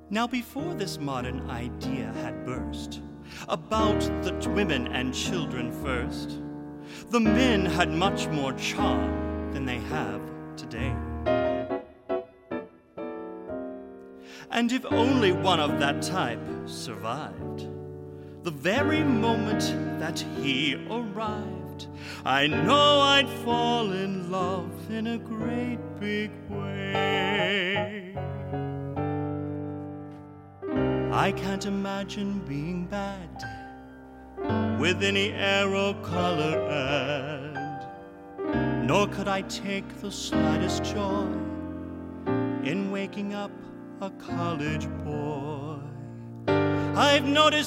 Now before this modern idea had burst about the women and children first, the men had much more charm than they have today. And if only one of that type survived, the very moment that he arrived, I know I'd fall in love in a great big way. I can't imagine being bad with any arrow color ad, nor could I take the slightest joy in waking up a college boy. I've noticed